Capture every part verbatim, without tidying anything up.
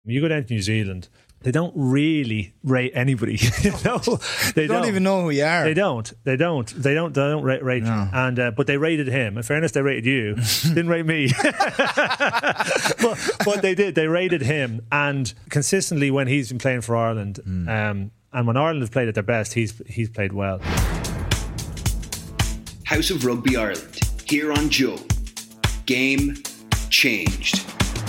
You go down to New Zealand, they don't really rate anybody. You know, they don't, don't even know who you are. They don't. They don't. They don't. They don't rate, rate no. you. And uh, but they rated him. In fairness, they rated you. Didn't rate me. but, but they did. They rated him, and consistently when he's been playing for Ireland, mm. um, and when Ireland have played at their best, he's he's played well. House of Rugby Ireland here on Joe. Game changed.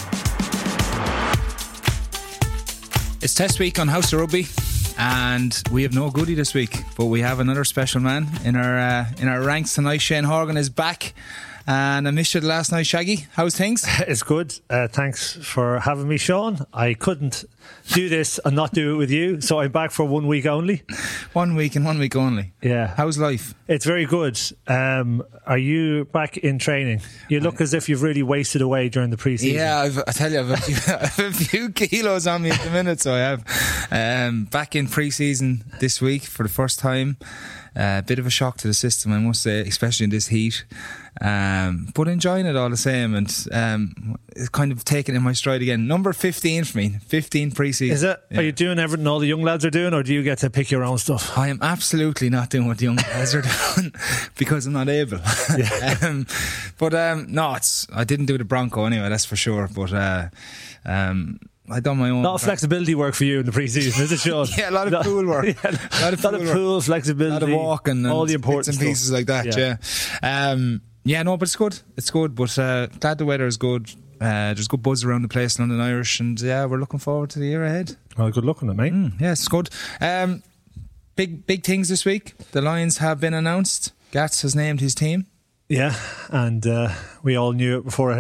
It's test week on House of Rugby, and we have no goodie this week, but we have another special man in our uh, in our ranks tonight. Shane Horgan is back, and I missed you last night, Shaggy. How's things? It's good. Uh, thanks for having me, Sean. I couldn't do this and not do it with you, so I'm back for one week only. One week and one week only. Yeah. How's life? It's very good. Um, are you back in training? You look as if you've really wasted away during the pre-season. Yeah, I've, I tell you, I've a, few, I have a few kilos on me at the minute, so I have. Um, back in pre-season this week for the first time. A uh, bit of a shock to the system, I must say, especially in this heat. Um, but enjoying it all the same, and um, it's kind of taking in my stride again. Number fifteen for me, fifteen pre-season. Is it? Yeah. Are you doing everything all the young lads are doing, or do you get to pick your own stuff? I am absolutely not doing what the young lads are doing because I'm not able. Yeah. um, but um, no, it's, I didn't do the Bronco anyway, that's for sure. But uh, um, I done my own. A lot of flexibility work for you in the pre-season, is it, Sean? Yeah, a lot of pool work. Yeah, a lot of pool, lot of pool flexibility, a lot of walking, and all the important bits and pieces stuff. like that. Yeah, yeah. Um, yeah, no, but it's good. It's good. But uh, glad the weather is good. Uh, there's good buzz around the place, London Irish, and yeah, we're looking forward to the year ahead. Well, good luck on it, mate. Mm, yeah, it's good. Um, big, big things this week. The Lions have been announced. Gats has named his team. Yeah, and uh, we all knew it before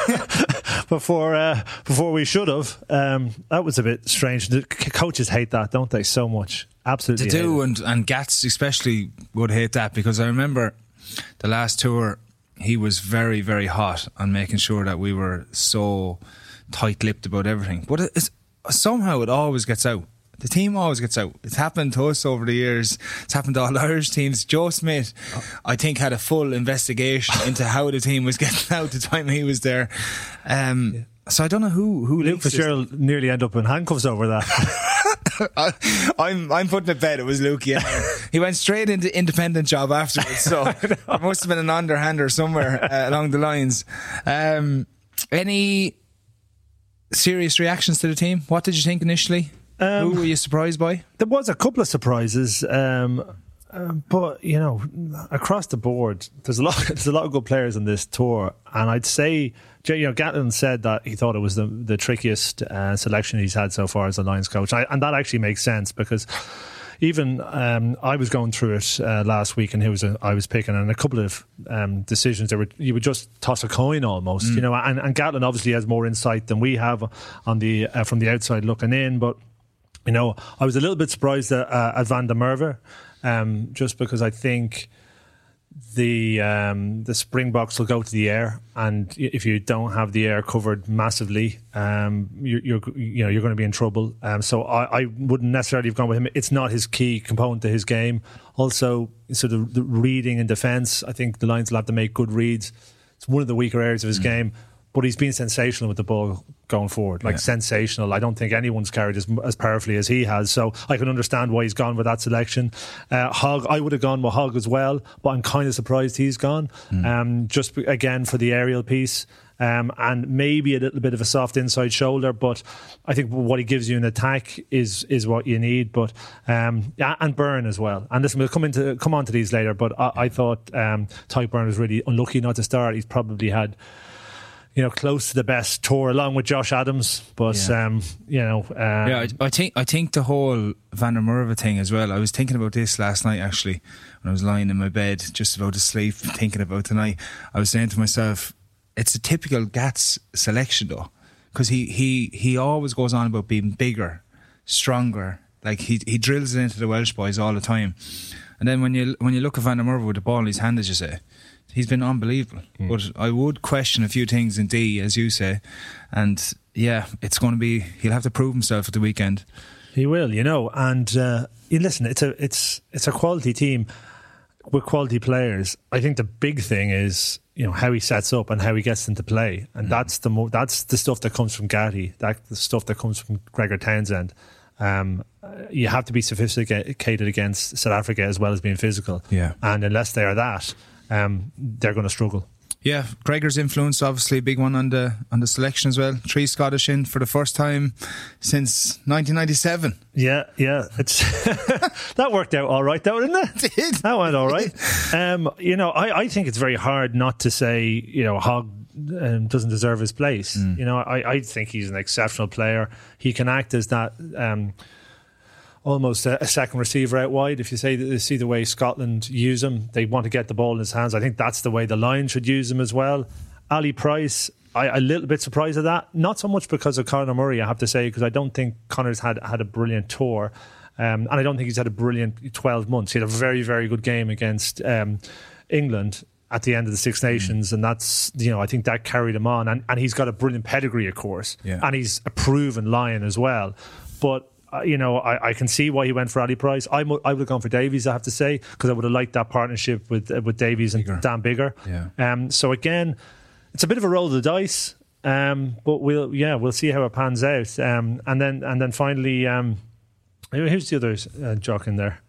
before uh, before we should have. Um, that was a bit strange. The c- coaches hate that, don't they, so much? Absolutely. They do, and, and Gats especially would hate that, because I remember the last tour, he was very, very hot on making sure that we were so tight-lipped about everything. But it's, somehow it always gets out. The team always gets out. It's happened to us over the years. It's happened to all Irish teams. Joe Smith, I think, had a full investigation into how the team was getting out the time he was there. Um, yeah. So I don't know who who. Luke Fitzgerald nearly ended up in handcuffs over that. I, I'm I'm putting it bet it was Luke. Yeah, he went straight into independent job afterwards. So there must have been an underhander somewhere uh, along the lines. Um, any serious reactions to the team? What did you think initially? Um, Who were you surprised by? There was a couple of surprises, um, uh, but you know, across the board, there's a lot. There's a lot of good players on this tour, and I'd say, you know, Gatlin said that he thought it was the the trickiest uh, selection he's had so far as a Lions coach, I, and that actually makes sense, because even um, I was going through it uh, last week, and who was a, I was picking, and a couple of um, decisions that were you would just toss a coin almost, mm. you know, and, and Gatlin obviously has more insight than we have on the uh, from the outside looking in, but. You know, I was a little bit surprised at, uh, at Van der Merwe, um, just because I think the um, the Springboks will go to the air, and if you don't have the air covered massively, um, you're, you're you know you're going to be in trouble. Um, so I, I wouldn't necessarily have gone with him. It's not his key component to his game. Also, sort of the reading and defence. I think the Lions will have to make good reads. It's one of the weaker areas of his mm. game. But he's been sensational with the ball going forward, like yeah. sensational. I don't think anyone's carried as, as powerfully as he has. So I can understand why he's gone with that selection. Uh, Hogg, I would have gone with Hogg as well, but I'm kind of surprised he's gone. Mm. Um, just again for the aerial piece. Um, and maybe a little bit of a soft inside shoulder, but I think what he gives you in attack is is what you need. But um, yeah, and Byrne as well. And listen, we'll come into come on to these later. But I, I thought um, Tadhg Beirne was really unlucky not to start. He's probably had, you know, close to the best tour, along with Josh Adams. But yeah. um, you know, um, yeah, I, I think I think the whole Van der Merwe thing as well. I was thinking about this last night actually when I was lying in my bed, just about to sleep, thinking about tonight. I was saying to myself, it's a typical Gats selection though, because he, he, he always goes on about being bigger, stronger. Like he he drills it into the Welsh boys all the time. And then when you when you look at Van der Merwe with the ball in his hand, as you say, he's been unbelievable. Mm. But I would question a few things in D, as you say. And yeah, it's going to be, he'll have to prove himself at the weekend. He will, you know. And uh, you listen, it's a it's it's a quality team. with quality players, I think the big thing is, you know, how he sets up and how he gets them to play, and mm. that's the mo- that's the stuff that comes from Gatti, that's the stuff that comes from Gregor Townsend. Um, you have to be sophisticated against South Africa as well as being physical, yeah. And unless they are that, um, they're going to struggle. Yeah, Gregor's influence obviously a big one on the on the selection as well. Three Scottish in for the first time since nineteen ninety-seven. Yeah, yeah, it's that worked out all right, though, didn't it? It did. That went all right. Um, you know, I, I think it's very hard not to say, you know, Hogg um, doesn't deserve his place. Mm. You know, I, I think he's an exceptional player. He can act as that. Um, almost a, a second receiver out wide. If you say that, see the way Scotland use him, they want to get the ball in his hands. I think that's the way the Lions should use him as well. Ali Price, I, a little bit surprised at that. Not so much because of Conor Murray, I have to say, because I don't think Conor's had, had a brilliant tour. Um, and I don't think he's had a brilliant twelve months. He had a very, very good game against um, England at the end of the Six Nations, mm. and that's, you know, I think that carried him on. And, and he's got a brilliant pedigree, of course. Yeah. And he's a proven Lion as well. But Uh, you know, I, I can see why he went for Ali Price. I, mo- I would have gone for Davies, I have to say, because I would have liked that partnership with uh, with Davies and Bigger. Dan Biggar. Yeah. Um. So again, it's a bit of a roll of the dice. Um. But we'll yeah we'll see how it pans out. Um. And then and then finally, um. Who's the other uh, jock in there?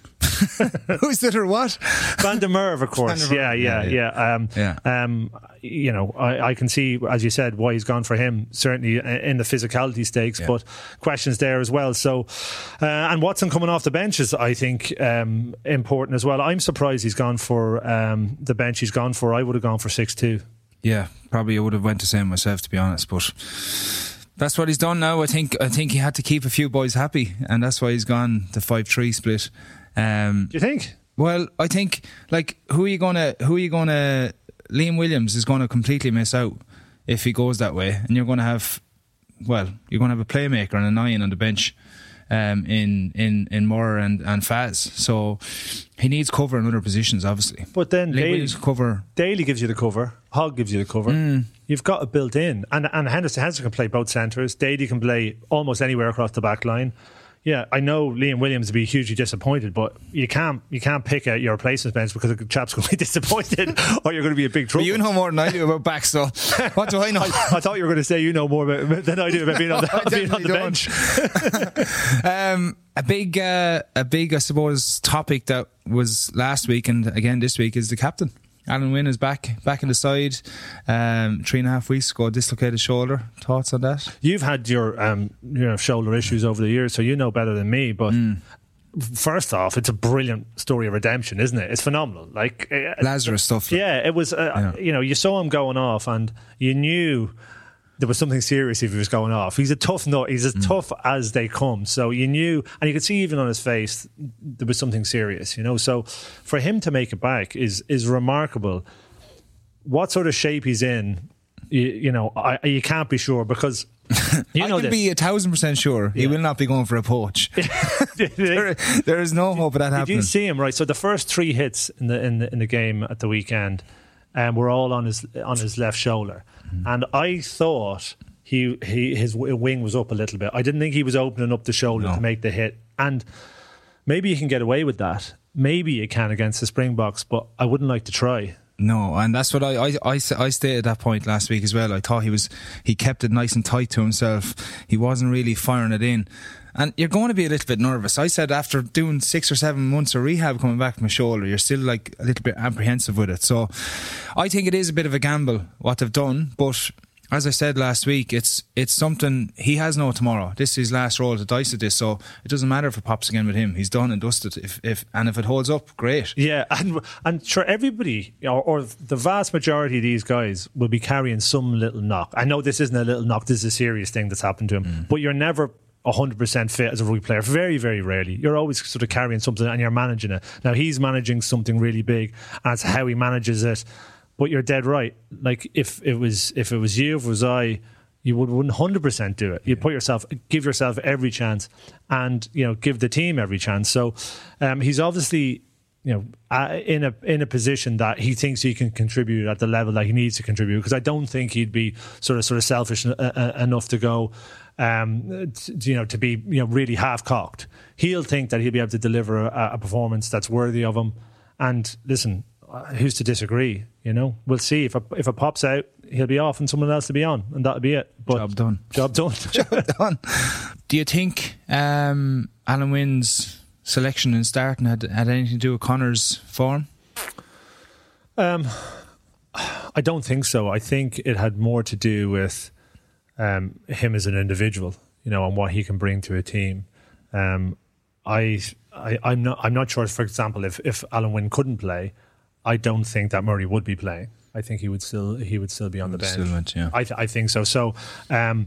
Who's that or what? Van der Merwe, of course. Yeah, yeah, yeah. yeah. Um, yeah. Um, you know, I, I can see, as you said, why he's gone for him, certainly in the physicality stakes, yeah. but questions there as well. So, uh, and Watson coming off the bench is, I think, um, important as well. I'm surprised he's gone for um, the bench he's gone for. I would have gone for six two. Yeah, probably I would have went the same myself, to be honest, but that's what he's done now. I think I think he had to keep a few boys happy, and that's why he's gone the five three split. Um, Do you think? Well, I think, like, who are you gonna who are you gonna Liam Williams is gonna completely miss out if he goes that way, and you're gonna have well, you're gonna have a playmaker and a nine on the bench um, in in in Moore and, and Faz. So he needs cover in other positions, obviously. But then Liam Daly, Williams cover. Daly gives you the cover. Hogg gives you the cover. Mm. You've got it built in, and and Henderson Henderson can play both centres. Daly can play almost anywhere across the back line. Yeah, I know Liam Williams will be hugely disappointed, but you can't you can't pick out your replacement bench because the chap's going to be disappointed or you're going to be in big trouble. But you know more than I do about backs, so what do I know? I, I thought you were going to say you know more about, than I do about being on the, being on the bench. um, a big, uh, a big, I suppose, topic that was last week and again this week is the captain. Alan Wynne is back back in the side. Um, three and a half weeks ago, dislocated shoulder. Thoughts on that? You've had your um, you know shoulder issues over the years, so you know better than me. But mm. first off, it's a brilliant story of redemption, isn't it? It's phenomenal. Like uh, Lazarus stuff. Like. Yeah, it was. Uh, yeah. You know, you saw him going off, and you knew there was something serious if he was going off. He's a tough nut. He's as mm. tough as they come. So you knew, and you could see even on his face there was something serious. You know, so for him to make it back is is remarkable. What sort of shape he's in, you, you know, I, you can't be sure because you know I can this. be a thousand percent sure he yeah. will not be going for a poach. there, there is no hope of that happening. Did you see him right? So the first three hits in the in the in the game at the weekend, um, were all on his on his left shoulder. And I thought he, he his wing was up a little bit. I didn't think he was opening up the shoulder no. to make the hit. And maybe you can get away with that. Maybe you can against the Springboks, but I wouldn't like to try. No, and that's what I, I, I, I stated that point last week as well. I thought he was he kept it nice and tight to himself. He wasn't really firing it in. And you're going to be a little bit nervous. I said after doing six or seven months of rehab coming back from my shoulder, you're still like a little bit apprehensive with it. So I think it is a bit of a gamble what they've done. But as I said last week, it's it's something, he has no tomorrow. This is his last roll of the dice at this. So it doesn't matter if it pops again with him. He's done and dusted. If, if And if it holds up, great. Yeah, and and sure, everybody, or, or the vast majority of these guys will be carrying some little knock. I know this isn't a little knock. This is a serious thing that's happened to him. Mm. But you're never one hundred percent fit as a rugby player. Very, very rarely. You're always sort of carrying something and you're managing it. Now, he's managing something really big, and it's how he manages it. But you're dead right. Like, if it was if it was you, if it was I, you would one hundred percent do it. You put yourself, give yourself every chance, and, you know, give the team every chance. So um, he's obviously, you know, uh, in a in a position that he thinks he can contribute at the level that he needs to contribute. Because I don't think he'd be sort of sort of selfish uh, uh, enough to go, um, to, you know, to be, you know, really half cocked. He'll think that he'll be able to deliver a, a performance that's worthy of him. And listen, who's to disagree? You know, we'll see if it, if it pops out, he'll be off and someone else will be on, and that'll be it. But job done. Job done. Job done. Do you think um, Alan Wynn's selection and starting had had anything to do with Connor's form? Um, I don't think so. I think it had more to do with um, him as an individual, you know, and what he can bring to a team. Um, I, I, I'm not. I'm not sure. For example, if if Alan Wynne couldn't play, I don't think that Murray would be playing. I think he would still he would still be on the bench. Still went, yeah. I th- I think so. So, um,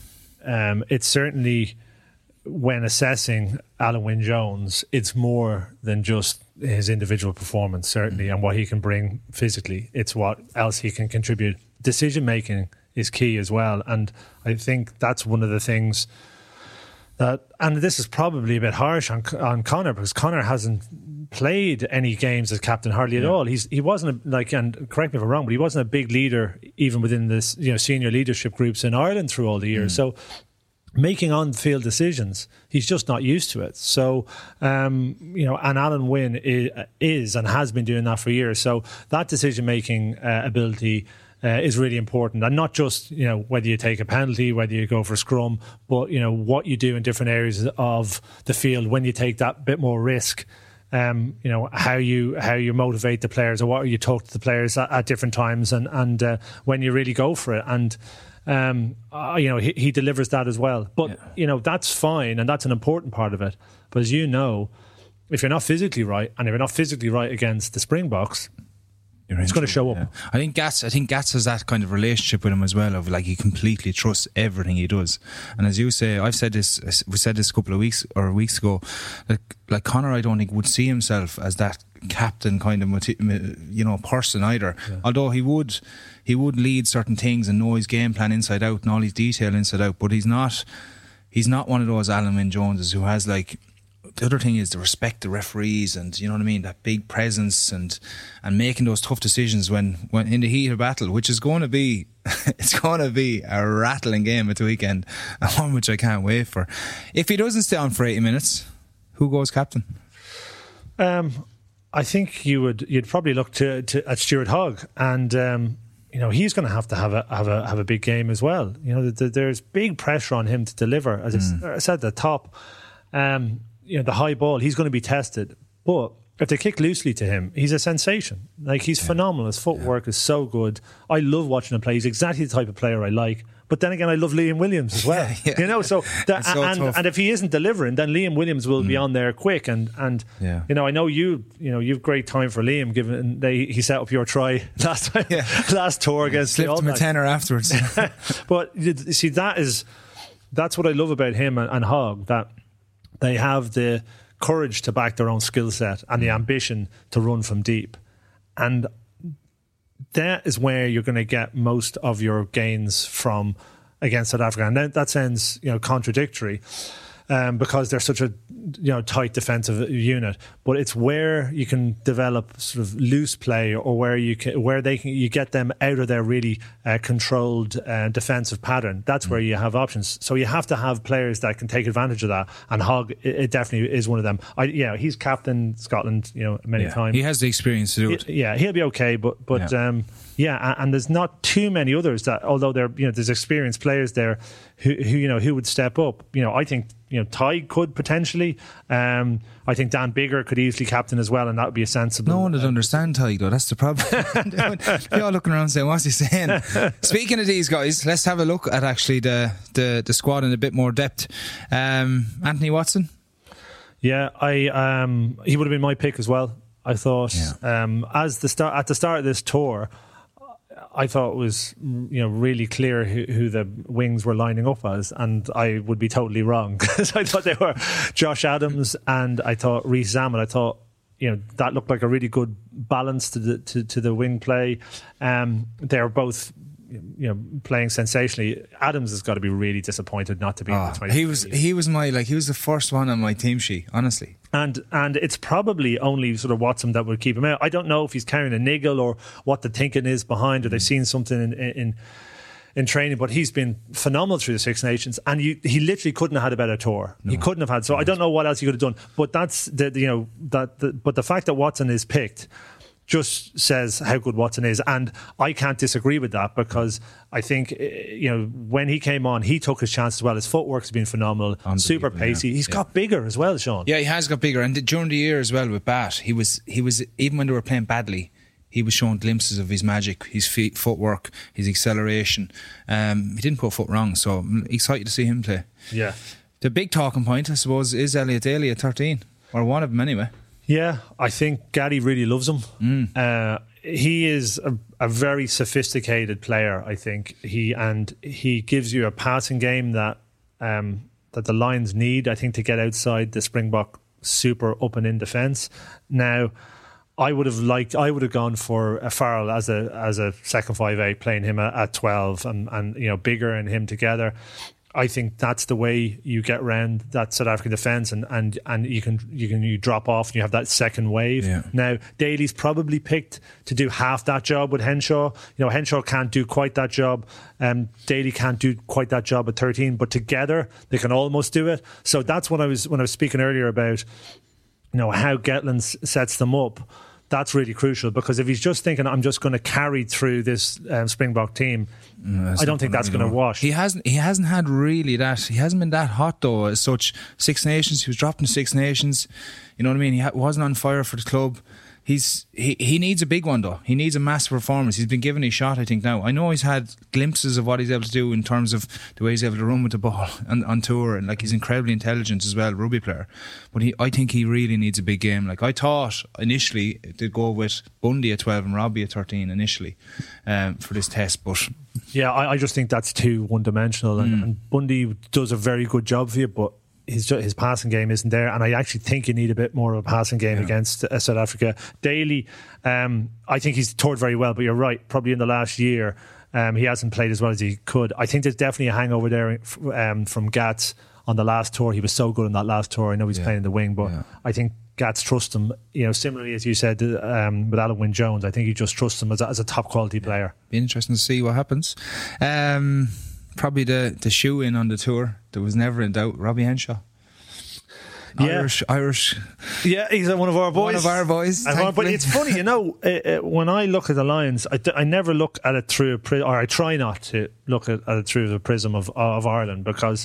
um, it's certainly when assessing Alan Wynne-Jones, it's more than just his individual performance, certainly, mm-hmm. and what he can bring physically. It's what else he can contribute. Decision making is key as well, and I think that's one of the things that. And this is probably a bit harsh on on Connor, because Connor hasn't played any games as captain hardly at yeah. all. He's he wasn't a, like, and correct me if I'm wrong, but he wasn't a big leader even within this, you know, senior leadership groups in Ireland through all the years. Mm. So making on-field decisions, he's just not used to it. So, um, you know, and Alan Wynne is, is and has been doing that for years. So that decision-making uh, ability uh, is really important. And not just, you know, whether you take a penalty, whether you go for a scrum, but, you know, what you do in different areas of the field when you take that bit more risk. Um, you know, how you how you motivate the players, or what you talk to the players at, at different times, and, and uh, when you really go for it. And Um, uh, you know, he, he delivers that as well. But, yeah. you know, that's fine, and that's an important part of it. But as you know, if you're not physically right, and if you're not physically right against the Springboks, you're it's going to show up. Yeah. I think Gats, I think Gats has that kind of relationship with him as well, of like he completely trusts everything he does. And as you say, I've said this, we said this a couple of weeks or weeks ago, like, like Conor, I don't think would see himself as that captain kind of, you know, person either. Yeah. Although he would he would lead certain things and know his game plan inside out and all his detail inside out, but he's not he's not one of those Alan Wynne-Joneses who has, like, the other thing is to respect the referees, and you know what I mean, that big presence, and and making those tough decisions when, when in the heat of battle, which is going to be it's going to be a rattling game at the weekend, and one which I can't wait for. If he doesn't stay on for eighty minutes, who goes captain? Um, I think you would you'd probably look to, to at Stuart Hogg, and um, you know, he's going to have to have a have a have a big game as well. You know, the, the, there's big pressure on him to deliver. As mm. I said at the top, um, you know, the high ball, he's going to be tested. But if they kick loosely to him, he's a sensation. Like, he's yeah. phenomenal. His footwork yeah. is so good. I love watching him play. He's exactly the type of player I like. But then again, I love Liam Williams as well. Yeah, yeah. You know, so, that, so and, and if he isn't delivering, then Liam Williams will mm. be on there quick. And and yeah. you know, I know you you know you've great time for Liam, given they he set up your try last time, yeah. last tour against slipped him a tenner afterwards. But you see, that is that's what I love about him and, and Hogg, that they have the courage to back their own skill set and the ambition to run from deep, and that is where you're going to get most of your gains from against South Africa. And that, that sounds, you know, contradictory, um, because they're such a, you know, tight defensive unit. But it's where you can develop sort of loose play, or where you can, where they can, you get them out of their really uh, controlled uh, defensive pattern. That's mm. where you have options. So you have to have players that can take advantage of that. And Hogg, it, it definitely is one of them. I, yeah, he's captain Scotland, you know, many yeah. times. He has the experience to do it. He, yeah, he'll be okay. But but yeah. um, yeah, and, and there's not too many others that, although there, you know, there's experienced players there who, who you know who would step up. You know, I think, you know, Ty could potentially. Um, I think Dan Bigger could easily captain as well, and that would be a sensible. No one would uh, understand Ty, though. That's the problem. They're all looking around saying, "What's he saying?" Speaking of these guys, let's have a look at actually the the, the squad in a bit more depth. Um, Anthony Watson. Yeah, I um, he would have been my pick as well. I thought yeah. um, as the start at the start of this tour, I thought it was, you know, really clear who, who the wings were lining up as, and I would be totally wrong, because I thought they were Josh Adams and I thought Reece Zammit. I thought, you know, that looked like a really good balance to the to, to the wing play. Um, they were both, you know, playing sensationally. Adams has got to be really disappointed not to be. Oh, in the twenty. He was he was my like he was the first one on my team sheet, honestly. And and it's probably only sort of Watson that would keep him out. I don't know if he's carrying a niggle or what the thinking is behind, or they've seen something in in in training, but he's been phenomenal through the Six Nations, and you, he literally couldn't have had a better tour. No. He couldn't have had. So I don't know what else he could have done. But that's the, the you know that. The, but the fact that Watson is picked just says how good Watson is, and I can't disagree with that, because I think, you know, when he came on, he took his chance as well. His footwork's been phenomenal, super pacey. Yeah. He's yeah. got bigger as well, Sean. Yeah, he has got bigger, and during the year as well with Bat, he was he was even when they were playing badly, he was showing glimpses of his magic, his feet, footwork, his acceleration. Um, he didn't put a foot wrong, so I'm excited to see him play. Yeah. The big talking point, I suppose, is Elliot Daly at thirteen, or one of them anyway. Yeah, I think Gaddy really loves him. Mm. Uh, he is a, a very sophisticated player, I think. He and he gives you a passing game that um, that the Lions need, I think, to get outside the Springbok super up and in defence. Now, I would have liked. I would have gone for a Farrell as a as a second five eight, playing him at, at twelve, and and you know Biggar and him together. I think that's the way you get around that South African defence, and, and, and you can you can you drop off and you have that second wave. Yeah. Now, Daly's probably picked to do half that job with Henshaw. You know, Henshaw can't do quite that job. Um, Daly can't do quite that job at thirteen, but together they can almost do it. So that's what I was when I was speaking earlier about, you know, how Gatland sets them up. That's really crucial, because if he's just thinking, I'm just going to carry through this um, Springbok team, no, I don't think that's going to wash. He hasn't. He hasn't had really that. He hasn't been that hot though. As such, Six Nations. He was dropped in Six Nations. You know what I mean? He ha- wasn't on fire for the club. He's he, he needs a big one though. He needs a massive performance. He's been given his shot, I think, now. I know he's had glimpses of what he's able to do in terms of the way he's able to run with the ball on, on tour, and like he's incredibly intelligent as well, rugby player. But he, I think he really needs a big game. Like I thought initially they'd go with Bundy at twelve and Robbie at thirteen initially um, for this test, but yeah, I, I just think that's too one dimensional, and, mm. and Bundy does a very good job for you, but his his passing game isn't there, and I actually think you need a bit more of a passing game yeah. against uh, South Africa. Daly, um, I think he's toured very well, but you're right, probably in the last year um, he hasn't played as well as he could. I think there's definitely a hangover there um, from Gats on the last tour. He was so good on that last tour. I know he's yeah. playing the wing, but yeah. I think Gats trusts him, you know, similarly as you said um, with Alan Wynne Jones. I think he just trusts him as a, as a top quality yeah. player. Be interesting to see what happens. Um, probably the, the shoe in on the tour, there was never in doubt, Robbie Henshaw. Yeah. Irish, Irish. Yeah, he's one of our boys. One of our boys. But it's funny, you know, it, it, when I look at the Lions, I, I never look at it through a prism, or I try not to look at, at it through the prism of of Ireland, because,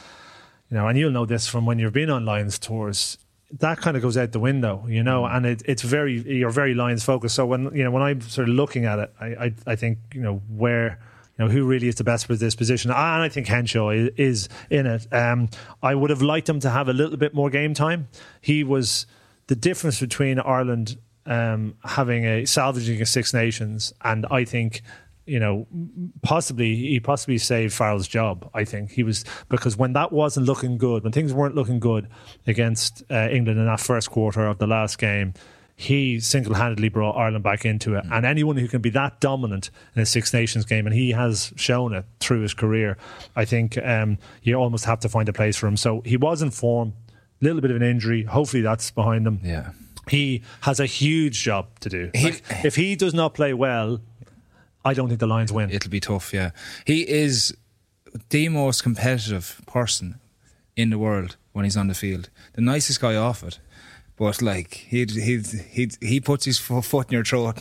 you know, and you'll know this from when you've been on Lions tours, that kind of goes out the window, you know, and it, it's very, you're very Lions focused. So when, you know, when I'm sort of looking at it, I, I, I think, you know, where, you know, who really is the best for this position, and I think Henshaw is, is in it. Um, I would have liked him to have a little bit more game time. He was the difference between Ireland um, having a salvaging a Six Nations, and I think, you know, possibly he possibly saved Farrell's job. I think he was, because when that wasn't looking good, when things weren't looking good against uh, England in that first quarter of the last game, he single-handedly brought Ireland back into it. And anyone who can be that dominant in a Six Nations game, and he has shown it through his career, I think um, you almost have to find a place for him. So he was in form, a little bit of an injury. Hopefully that's behind him. Yeah, he has a huge job to do. He, like, if he does not play well, I don't think the Lions win. It'll be tough, yeah. He is the most competitive person in the world when he's on the field. The nicest guy off it. But like he he he he puts his foot in your throat.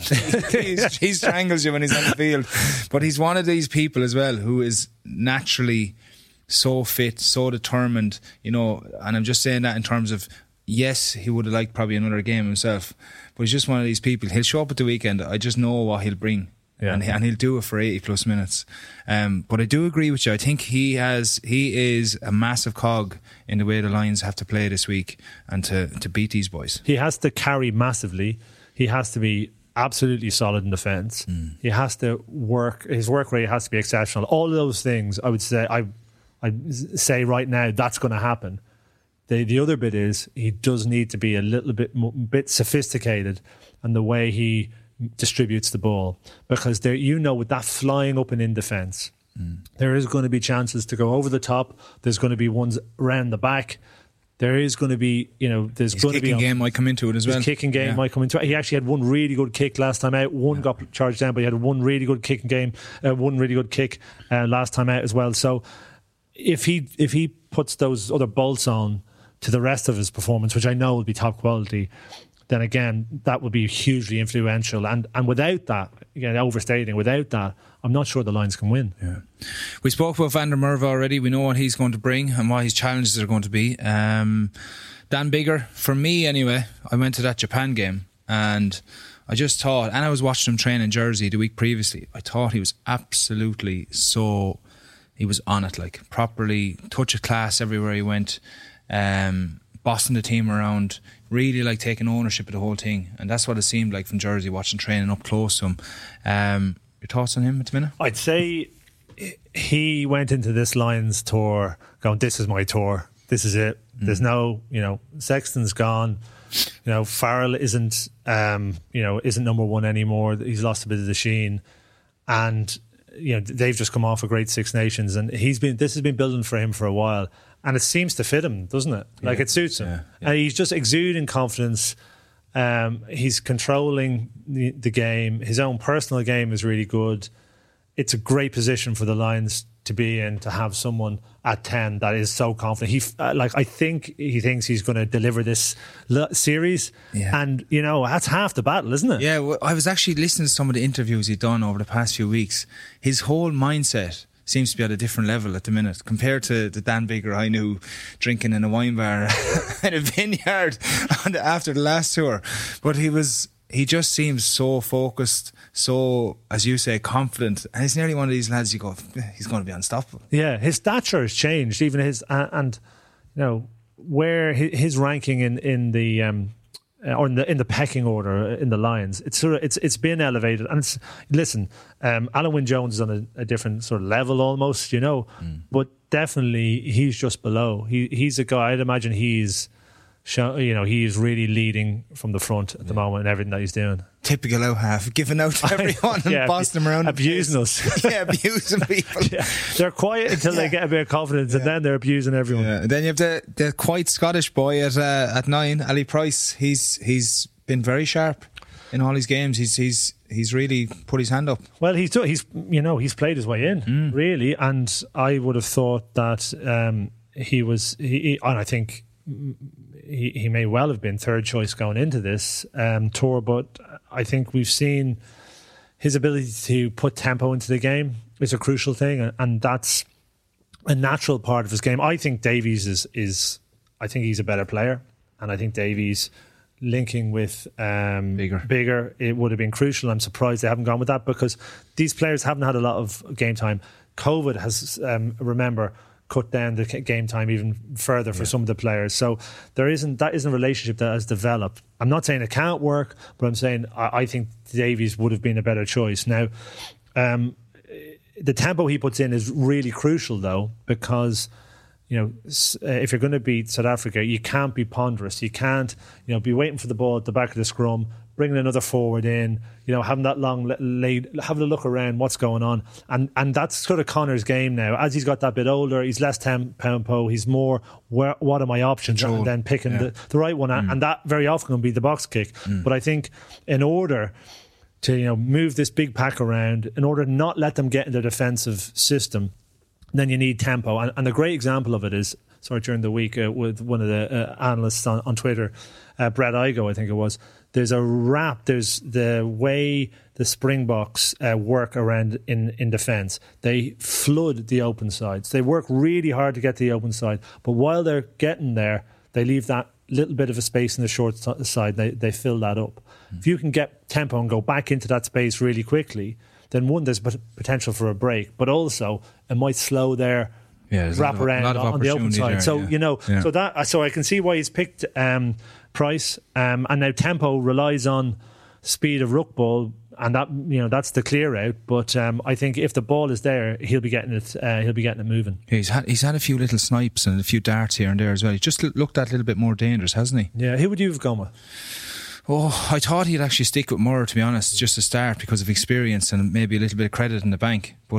He strangles you when he's on the field. But he's one of these people as well who is naturally so fit, so determined. You know, and I'm just saying that in terms of, yes, he would have liked probably another game himself. But he's just one of these people. He'll show up at the weekend. I just know what he'll bring. Yeah. And, he, and he'll do it for eighty plus minutes. Um, but I do agree with you. I think he has he is a massive cog in the way the Lions have to play this week and to, to beat these boys. He has to carry massively. He has to be absolutely solid in defence. Mm. He has to work. His work rate has to be exceptional. All of those things, I would say, I I say right now that's going to happen. The the other bit is he does need to be a little bit more, bit sophisticated, and the way he distributes the ball, because there, you know, with that flying up and in defence, mm. there is going to be chances to go over the top. There's going to be ones around the back. there is going to be, you know, there's His going to be kicking game might come into it as his well. kicking game Yeah. might come into it. He actually had one really good kick last time out. One yeah. got charged down, but he had one really good kicking game, uh, one really good kick uh, last time out as well. So if he if he puts those other bolts on to the rest of his performance, which I know will be top quality, then again, that would be hugely influential. And and without that, again, overstating, without that, I'm not sure the Lions can win. Yeah. We spoke about Van der Merwe already. We know what he's going to bring and what his challenges are going to be. Um, Dan Biggar, for me anyway, I went to that Japan game and I just thought, and I was watching him train in Jersey the week previously, I thought he was absolutely so, he was on it, like properly, touch of class everywhere he went, um, bossing the team around, really like taking ownership of the whole thing. And that's what it seemed like from Jersey, watching training up close to him. Um, your thoughts on him at the minute? I'd say he went into this Lions tour going, this is my tour, this is it. Mm. There's no, you know, Sexton's gone, you know, Farrell isn't, um, you know, isn't number one anymore. He's lost a bit of the sheen, and you know they've just come off a great Six Nations, and he's been. This has been building for him for a while, and it seems to fit him, doesn't it? Like yeah. it suits him, yeah. Yeah. and he's just exuding confidence. Um, he's controlling the, the game. His own personal game is really good. It's a great position for the Lions to be in, to have someone at ten that is so confident. He uh, like I think he thinks he's going to deliver this l- series, yeah. and you know that's half the battle, isn't it? Yeah, well, I was actually listening to some of the interviews he'd done over the past few weeks. His whole mindset seems to be at a different level at the minute compared to the Dan Biggar I knew drinking in a wine bar in a vineyard after the last tour. But he was. He just seems so focused, so, as you say, confident. And he's nearly one of these lads you go, he's going to be unstoppable. Yeah, his stature has changed, even his, uh, and, you know, where his ranking in, in the, um, or in the in the pecking order in the Lions, it's sort of, it's it's been elevated. And it's, listen, um, Alan Wynne-Jones is on a, a different sort of level almost, you know, mm. but definitely he's just below. He He's a guy, I'd imagine he's, Show, you know, he is really leading from the front at the yeah. moment in everything that he's doing. Typical out half, giving out to everyone yeah, and bossing them around. Abusing us. yeah, abusing people. Yeah. They're quiet until yeah. they get a bit of confidence yeah. and then they're abusing everyone. Yeah. And then you have the, the quiet Scottish boy at uh, at nine, Ali Price. He's He's been very sharp in all his games. He's he's he's really put his hand up. Well, he's he's you know he's played his way in mm. really, and I would have thought that um, he was, he, he, and I think. He, he may well have been third choice going into this um, tour, but I think we've seen his ability to put tempo into the game is a crucial thing, and, and that's a natural part of his game. I think Davies is, is I think he's a better player, and I think Davies linking with um, Biggar. Biggar, it would have been crucial. I'm surprised they haven't gone with that because these players haven't had a lot of game time. COVID has, um, remember, cut down the game time even further for yeah. some of the players. So there isn't that isn't a relationship that has developed. I'm not saying it can't work, but I'm saying I, I think Davies would have been a better choice. Now, um, the tempo he puts in is really crucial, though, because you know if you're going to beat South Africa, you can't be ponderous. You can't you know be waiting for the ball at the back of the scrum, bringing another forward in, you know, having that long laid, having a look around what's going on. And and that's sort of Connor's game now. As he's got that bit older, he's less tempo, he's more, where, what are my options? Control. And then picking yeah. the, the right one. Mm. And that very often can be the box kick. Mm. But I think in order to, you know, move this big pack around, in order to not let them get in the defensive system, then you need tempo. And, and a great example of it is, sorry, during the week uh, with one of the uh, analysts on, on Twitter, uh, Brett Igo, I think it was, there's a wrap, there's the way the Springboks uh, work around in, in defence. They flood the open sides. They work really hard to get to the open side, but while they're getting there, they leave that little bit of a space in the short side. They, they fill that up. Mm. If you can get tempo and go back into that space really quickly, then one, there's potential for a break, but also it might slow their yeah, wrap of, around on the open side. There, so, yeah. you know, yeah. so that so I can see why he's picked um, Price, um, and now tempo relies on speed of ruck ball, and that you know that's the clear out. But um, I think if the ball is there, he'll be getting it. Uh, he'll be getting it moving. Yeah, he's had he's had a few little snipes and a few darts here and there as well. He just looked that little bit more dangerous, hasn't he? Yeah. Who would you have gone with? Oh, I thought he'd actually stick with Moore, to be honest, just to start because of experience and maybe a little bit of credit in the bank. But um,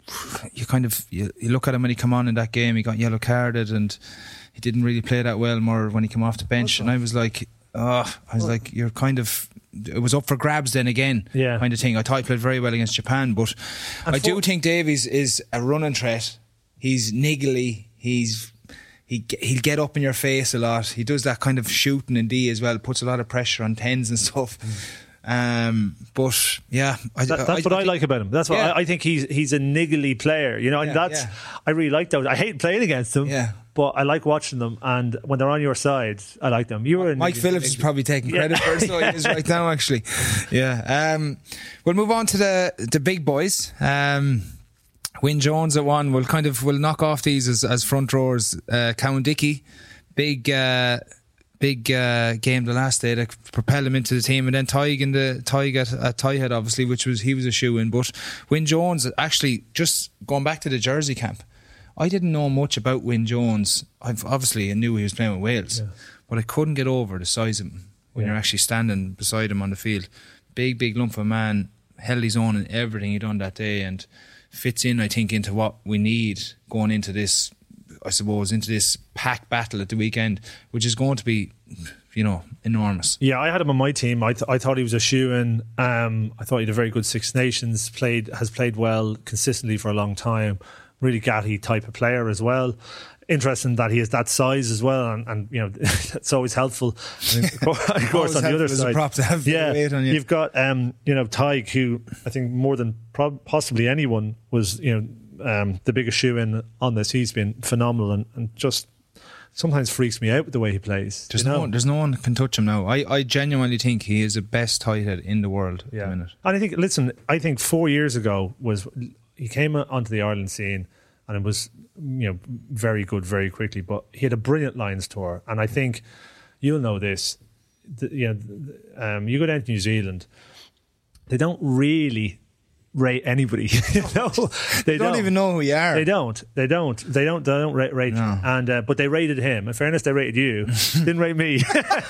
you kind of you, you look at him when he come on in that game. He got yellow carded and he didn't really play that well. More when he came off the bench, and I was like, oh, I was like, you're kind of. It was up for grabs then again, yeah. kind of thing. I thought he played very well against Japan, but and I do think Davies is a running threat. He's niggly. He's he he'll get up in your face a lot. He does that kind of shooting in D as well. Puts a lot of pressure on tens and stuff. Mm. Um, but yeah, I, that, that's I, what I, I think, like about him. That's what yeah. I, I think he's he's a niggly player, you know, and yeah, that's yeah. I really like that. I hate playing against them, yeah. but I like watching them, and when they're on your side, I like them. You were Mike Phillips is probably taking credit yeah. for it, so he is right now, actually. Yeah. Um, we'll move on to the the big boys. Um, Wyn Jones at one. We'll kind of we'll knock off these as, as front rowers. Uh, Cowan-Dickie, big. Uh, Big uh, game the last day to propel him into the team, and then Tig in the Tig at, at Tyhead, obviously, which was he was a shoe in. But Wyn Jones, actually, just going back to the Jersey camp, I didn't know much about Wyn Jones. I've obviously I knew he was playing with Wales, yeah. but I couldn't get over the size of him when yeah. you're actually standing beside him on the field. Big, big lump of a man, held his own in everything he done that day, and fits in, I think, into what we need going into this. I suppose, into this pack battle at the weekend, which is going to be, you know, enormous. Yeah, I had him on my team. I, th- I thought he was a shoe-in. Um, I thought he had a very good Six Nations, played has played well consistently for a long time. Really Gatty type of player as well. Interesting that he has that size as well, and, and you know, that's always helpful. And of course, of course on the other side, a prop to have yeah, weight on you. You've got, um, you know, Tig, who I think more than pro- possibly anyone was, you know, Um, the biggest shoe-in on this. He's been phenomenal, and, and just sometimes freaks me out with the way he plays. There's you know? no one, there's no one can touch him now. I, I genuinely think he is the best tight head in the world yeah. at the minute. And I think, listen, I think four years ago was he came onto the Ireland scene, and it was, you know, very good very quickly. But he had a brilliant Lions tour, and I think you'll know this. The, you know, um, you go down to New Zealand, they don't really rate anybody. you know? They don't, don't even know who you are. They don't. They don't. They don't. They don't rate. rate no. And uh, but they rated him. In fairness, they rated you. Didn't rate me.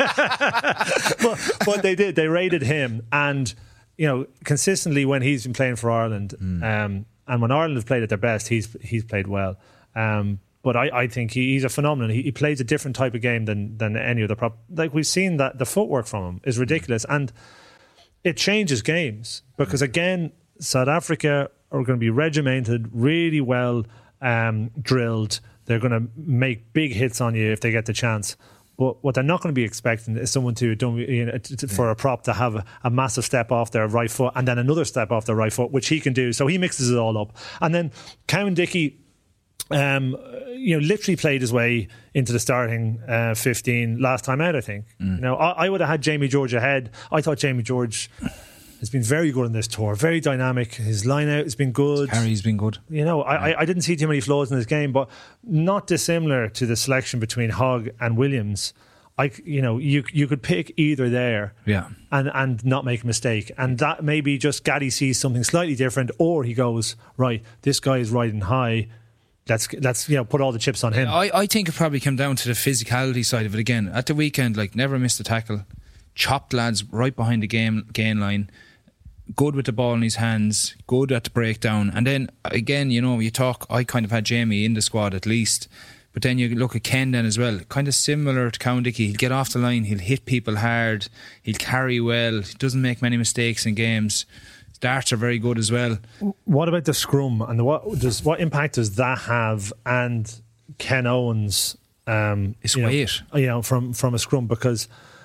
but, but they did. They rated him, and you know, consistently when he's been playing for Ireland, mm. um, and when Ireland have played at their best, he's he's played well. Um, but I, I think he, he's a phenomenon. He, he plays a different type of game than than any other prop. Like we've seen that the footwork from him is ridiculous, and it changes games because again. South Africa are going to be regimented, really well um, drilled. They're going to make big hits on you if they get the chance. But what they're not going to be expecting is someone to, don't, you know, to, to for a prop to have a, a massive step off their right foot and then another step off their right foot, which he can do. So he mixes it all up. And then Cowan-Dickie, um, you know, literally played his way into the starting uh, fifteen last time out, I think. Mm. You know, I, I would have had Jamie George ahead. I thought Jamie George has been very good on this tour, very dynamic. His line out has been good. Harry's been good. You know, I, I, I didn't see too many flaws in his game, but not dissimilar to the selection between Hogg and Williams. I, you know, you you could pick either there, yeah, and and not make a mistake, and that maybe just Gaddy sees something slightly different, or he goes, right, this guy is riding high. Let's let's you know put all the chips on him. I, I think it probably came down to the physicality side of it again. At the weekend, like never missed a tackle, chopped lads right behind the game gain line. Good with the ball in his hands, good at the breakdown. And then again, you know, you talk, I kind of had Jamie in the squad at least, but then you look at Ken then as well, kind of similar to Cowan-Dickie. He'll get off the line, he'll hit people hard, he'll carry well, he doesn't make many mistakes in games. Darts are very good as well. What about the scrum and the, what does what impact does that have? And Ken Owens, um, his you weight, know, you know, from from a scrum, because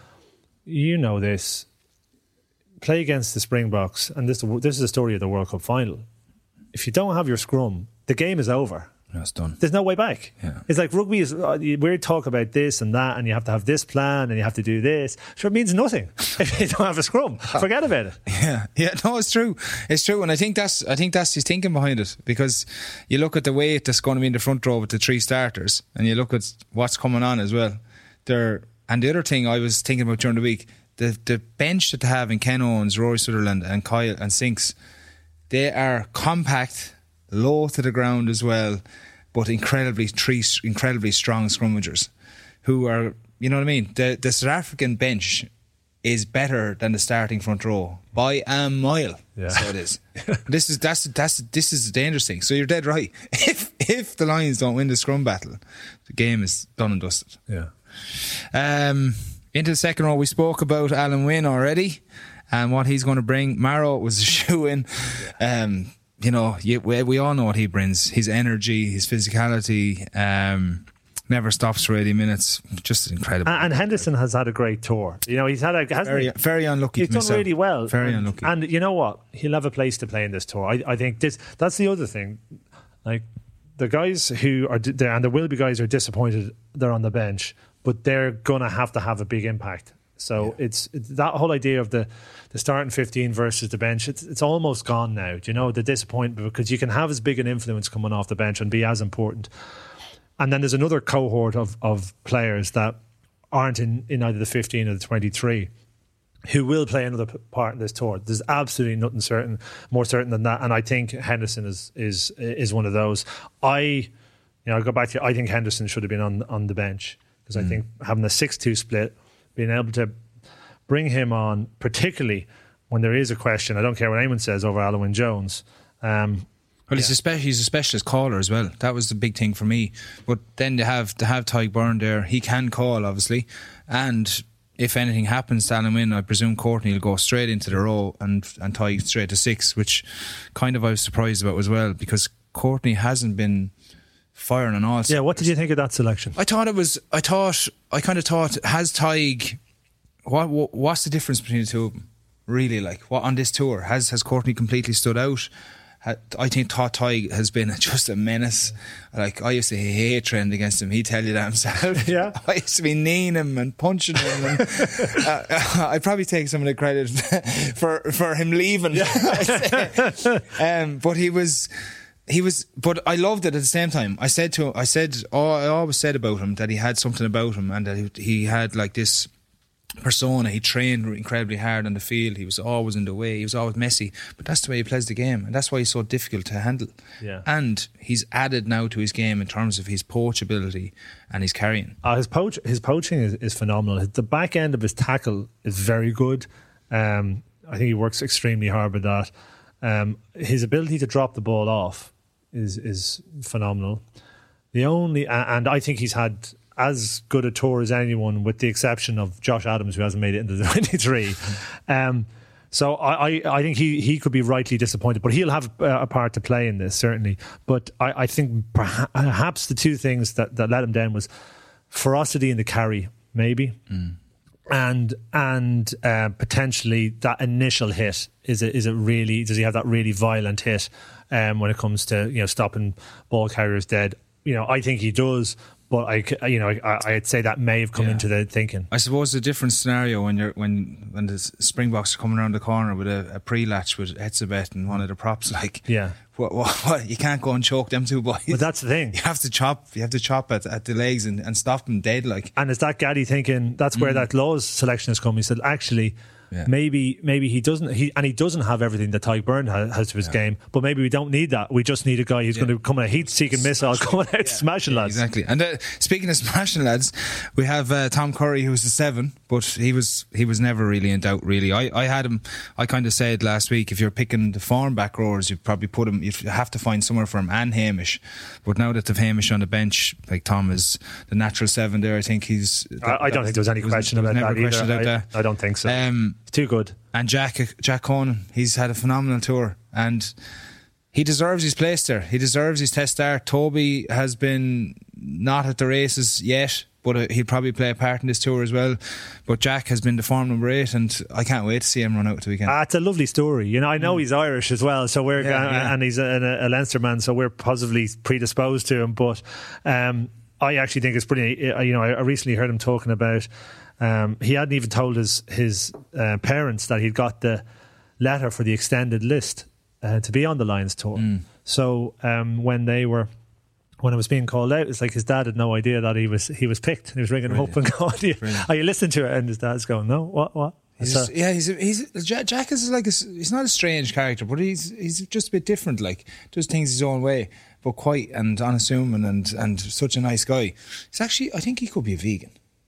you know this. Play against the Springboks, and this this is the story of the World Cup final. If you don't have your scrum, the game is over. No, it's done. There's no way back. Yeah. It's like rugby is uh, we're talking about this and that, and you have to have this plan, and you have to do this. Sure, it means nothing if you don't have a scrum. Forget about it. Yeah, yeah, no, it's true. It's true, and I think that's I think that's his thinking behind it, because you look at the weight that's going to be in the front row with the three starters, and you look at what's coming on as well. There, and the other thing I was thinking about during the week. The the bench that they have in Ken Owens, Rory Sutherland and Kyle and Sinks, they are compact, low to the ground as well, but incredibly three incredibly strong scrummagers who are, you know what I mean? The the South African bench is better than the starting front row by a mile. Yeah. So it is. This is that's that's this is the dangerous thing. So you're dead right. If if the Lions don't win the scrum battle, the game is done and dusted. Yeah. Um, into the second row, we spoke about Alan Wynne already and what he's going to bring. Maro was a shoe-in. Um, you know, you, we, we all know what he brings. His energy, his physicality, um, never stops for eighty minutes. Just incredible. And, and Henderson has had a great tour. You know, he's had a hasn't Very, he? very unlucky. He's to done miss out. really well. Very and, unlucky. And you know what? He'll have a place to play in this tour. I, I think this. That's the other thing. Like the guys who are there, and there will be guys who are disappointed they're on the bench, but they're gonna have to have a big impact. So yeah. it's, it's that whole idea of the, the starting fifteen versus the bench. It's it's almost gone now. Do you know the disappointment because you can have as big an influence coming off the bench and be as important. And then there's another cohort of, of players that aren't in, in either the fifteen or the twenty-three who will play another p- part in this tour. There's absolutely nothing certain, more certain than that. And I think Henderson is is is one of those. I, you know, I'll go back to I think Henderson should have been on on the bench because mm. I think having a six two split, being able to bring him on, particularly when there is a question, I don't care what anyone says over Alan Wynne-Jones. Um, Well, he's, yeah. a spe- he's a specialist caller as well. That was the big thing for me. But then to have to have Tadhg Beirne there, he can call, obviously. And if anything happens to Alan Wynne, I presume Courtney will go straight into the row and, and Tadhg straight to six, which kind of I was surprised about as well, because Courtney hasn't been firing on all Yeah, what did you think of that selection? I thought it was, I thought, I kind of thought, has Tadhg, what, what, what's the difference between the two of them? Really, like, what on this tour? Has, has Courtney completely stood out? I think Todd Tadhg has been just a menace. Like, I used to hate trend against him. He'd tell you that himself. Yeah. I used to be kneeing him and punching him. And, uh, I'd probably take some of the credit for for him leaving. Yeah. um, but he was, he was. But I loved it at the same time. I said to him, I said, oh, I always said about him that he had something about him and that he, he had like this persona. He trained incredibly hard on the field. He was always in the way. He was always messy, but that's the way he plays the game, and that's why he's so difficult to handle. Yeah. And he's added now to his game in terms of his poach ability and his carrying. Uh, his poach, his poaching is, is phenomenal. The back end of his tackle is very good. Um, I think he works extremely hard with that. Um, his ability to drop the ball off is is phenomenal. The only uh, and I think he's had as good a tour as anyone, with the exception of Josh Adams, who hasn't made it into the twenty-three. Um, so I, I, I think he, he could be rightly disappointed, but he'll have a, a part to play in this, certainly. But I, I think perha- perhaps the two things that, that let him down was ferocity in the carry, maybe, mm. and and uh, potentially that initial hit. Is it is it really? Does he have that really violent hit um, when it comes to you know stopping ball carriers dead? You know, I think he does. But I, you know, I, I'd say that may have come yeah. into the thinking. I suppose a different scenario when you're when when the Springboks are coming around the corner with a, a pre-latch with Etzebeth and one of the props, like yeah, what, what, what, you can't go and choke them two boys. But that's the thing. You have to chop. You have to chop at, at the legs and, and stop them dead. Like, and is that Gaddy thinking that's where mm. that Laws selection has come? He said actually. Yeah. Maybe maybe he doesn't he and he doesn't have everything that Tadhg Beirne has, has to his yeah. game, but maybe we don't need that. We just need a guy who's yeah. going to come in a heat-seeking missile, coming out yeah. smashing yeah, lads. Exactly. And uh, speaking of smashing lads, we have uh, Tom Curry, who's a seven, but he was he was never really in doubt. Really, I, I had him. I kind of said last week, if you're picking the form back rowers, you'd probably put him. You'd have to find somewhere for him and Hamish. But now that they've Hamish on the bench, like Tom is the natural seven there. I think he's. That, I, I don't think there was any was, question about that either. About I, that. I don't think so. Um, it's too good. And Jack Jack Conan, he's had a phenomenal tour and he deserves his place there. He deserves his test start. Toby has been not at the races yet, but he'll probably play a part in this tour as well. But Jack has been the form number eight, and I can't wait to see him run out the weekend. Ah, it's a lovely story. You know, I know mm. he's Irish as well, so we're yeah, uh, yeah. and he's a, a Leinster man, so we're positively predisposed to him. But um, I actually think it's pretty. You know, I recently heard him talking about. Um, he hadn't even told his his uh, parents that he'd got the letter for the extended list uh, to be on the Lions tour. Mm. So um, when they were when it was being called out, it's like his dad had no idea that he was he was picked. He was ringing him up and going, "Are you, are you listening to it?" And his dad's going, "No, what, what?" He's just, yeah, he's a, he's Jack is like a, he's not a strange character, but he's he's just a bit different. Like does things his own way, but quiet and unassuming and and such a nice guy. He's actually, I think he could be a vegan.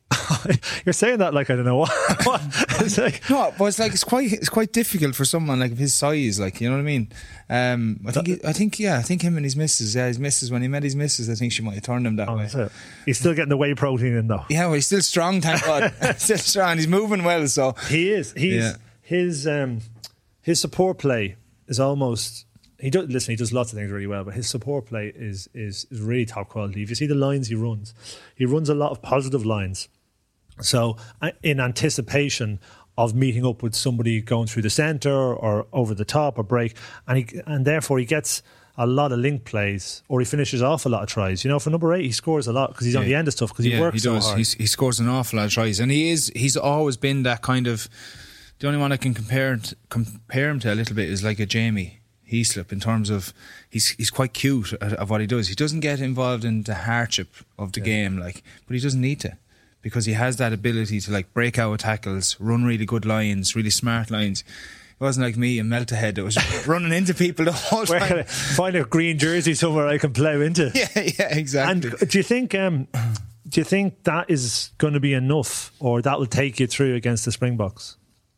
You're saying that like I don't know what. what? It's like, no, but it's like it's quite it's quite difficult for someone like of his size, like, you know what I mean. Um, I think he, I think yeah, I think him and his missus, yeah, his missus when he met his missus, I think she might have turned him that oh, way. that's it. He's still getting the whey protein in though. Yeah, well, he's still strong, thank God. Still strong. He's moving well, so he is. He's yeah. his um, his support play is almost. He does listen. He does lots of things really well, but his support play is is is really top quality. If you see the lines he runs, he runs a lot of positive lines. So in anticipation of meeting up with somebody going through the centre or over the top or break, and he, and therefore he gets a lot of link plays, or he finishes off a lot of tries. You know, for number eight, he scores a lot because he's yeah. on the end of stuff because he yeah, works he so does. hard. He's, he scores an awful lot of tries, and he is he's always been that kind of. The only one I can compare compare him to a little bit is like a Jamie Heaslip in terms of he's he's quite cute at, at what he does. He doesn't get involved in the hardship of the yeah. game, like, but he doesn't need to. Because he has that ability to like break out with tackles, run really good lines, really smart lines. It wasn't like me and Meltahead that was running into people the whole time. Where can I find a green jersey somewhere I can plough into? Yeah, yeah, exactly. And do you think um, do you think that is going to be enough, or that will take you through against the Springboks?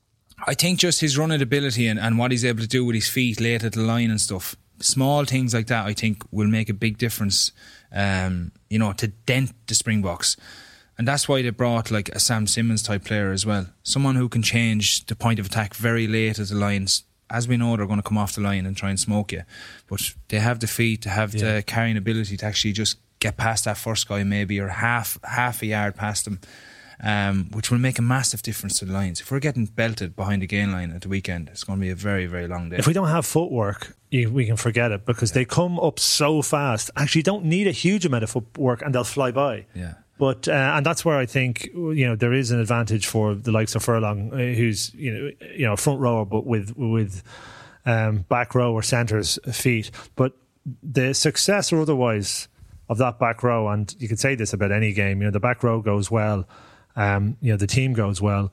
I think just his running ability and, and what he's able to do with his feet late at the line and stuff. Small things like that, I think, will make a big difference. Um, you know, to dent the Springboks. And that's why they brought like a Sam Simmons type player as well. Someone who can change the point of attack very late at the lines. As we know, they're going to come off the line and try and smoke you. But they have the feet, to have yeah. the carrying ability to actually just get past that first guy maybe, or half half a yard past them, um, which will make a massive difference to the lines. If we're getting belted behind the gain line at the weekend, it's going to be a very, very long day. If we don't have footwork, you, we can forget it, because yeah. they come up so fast. Actually, you don't need a huge amount of footwork and they'll fly by. Yeah. But uh, and that's where I think, you know, there is an advantage for the likes of Furlong, uh, who's you know you know front rower, but with with um, back row or centre's feet. But the success or otherwise of that back row, and you could say this about any game, you know, the back row goes well, um, you know, the team goes well,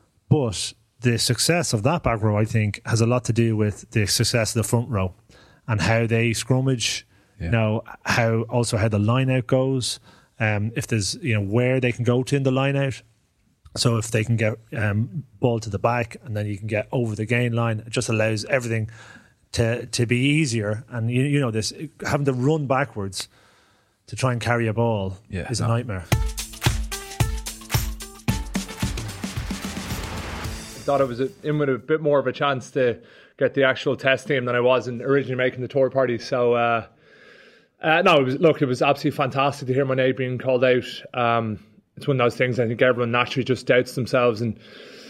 but the success of that back row, I think, has a lot to do with the success of the front row and how they scrummage. Yeah. You know, how also how the line out goes. Um, if there's, you know, where they can go to in the line out. So if they can get um, ball to the back and then you can get over the gain line, it just allows everything to to be easier. And you, you know this, having to run backwards to try and carry a ball yeah, is no. a nightmare. I thought I was in with a bit more of a chance to get the actual test team than I was in originally making the tour party. So. Uh, Uh, no, it was, look, it was absolutely fantastic to hear my name being called out. Um, it's one of those things I think everyone naturally just doubts themselves, and